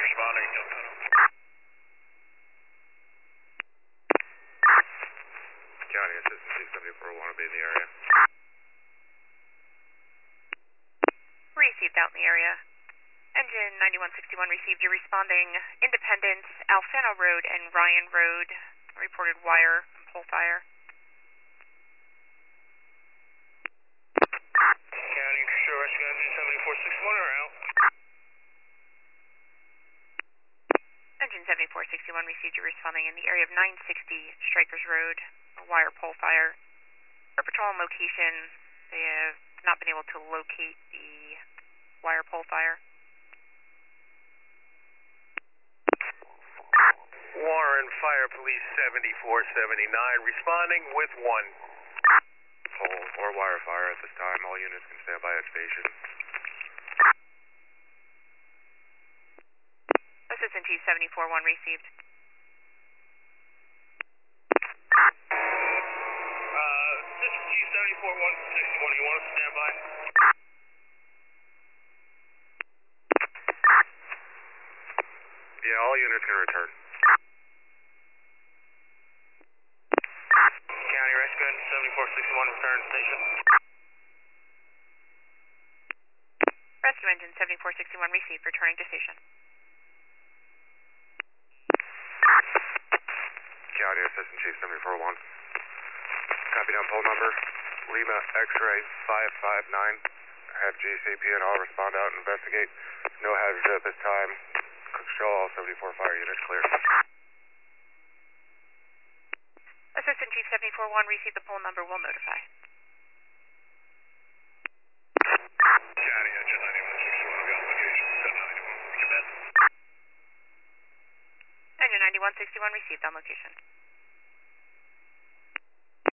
responding. County Assistant Chief 74 want to be in the area. Received out in the area. Engine 9161 received. You're responding Independence, Alfano Road, and Ryan Road. Reported wire and pole fire. County Shore Rescue Engine 7461 or out? Engine 7461 received. You're responding in the area of 960 Strikers Road, a wire pole fire. For patrol and location, they have not been able to locate the wire pole fire. Warren Fire Police 7479 responding with 1. Pole or wire fire at this time. All units can stand by at station. Assistant Chief 741 received. Assistant Chief 74161, you want us to stand by? Yeah, all units can return. County Rescue Engine 7461 return to station. Rescue Engine 7461 received. Returning to station. County Assistant Chief 741. Copy down poll number. Lima X-ray 559. Have GCP&L respond out and investigate. No hazards at this time. Show all 74 fire units clear. Assistant Chief 741 received. The poll number will notify. County Engine 9161, we got location 791. Commit. Engine 9161 received on location.